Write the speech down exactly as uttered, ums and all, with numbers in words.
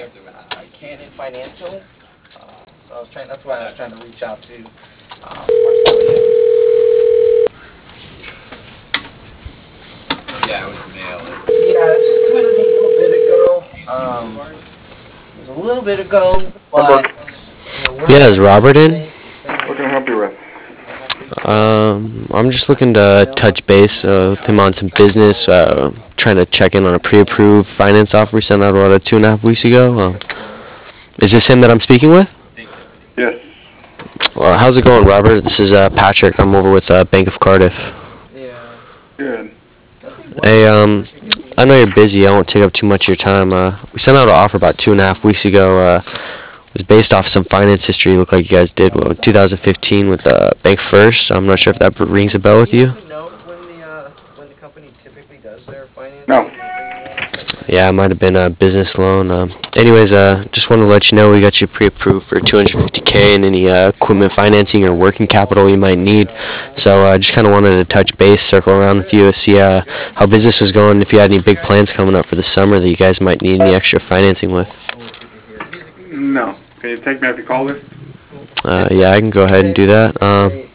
uh, Cannon Financial. Uh, so I was trying. That's why I was trying to reach out to uh, Marcelia. Yeah, it was mail. Yeah, this is kind of a little bit ago. Um, it was a little bit ago, but you know, we're Yeah, is Robert in? What can I help you with? Um, I'm just looking to touch base uh, with him on some business. Uh, trying to check in on a pre-approved finance offer we sent out about two and a half weeks ago. Um, is this him that I'm speaking with? Yes. Well, how's it going, Robert? This is uh, Patrick. I'm over with uh, Bank of Cardiff. Good. Hey, um, I know you're busy. I won't take up too much of your time. Uh, we sent out an offer about two and a half weeks ago. Uh, it was based off some finance history. It looked like you guys did well, in two thousand fifteen with uh, Bank First. I'm not sure if that rings a bell with you. Know when the uh, when the company typically does their financing? No. Yeah, it might have been a business loan. Um, anyways, uh, just wanted to let you know we got you pre-approved for two hundred fifty K and any uh, equipment financing or working capital you might need. So I uh, just kind of wanted to touch base, circle around with you, see uh, how business was going, if you had any big plans coming up for the summer that you guys might need any extra financing with. No. Can you take me off your call list? Uh, yeah, I can go ahead and do that. Um,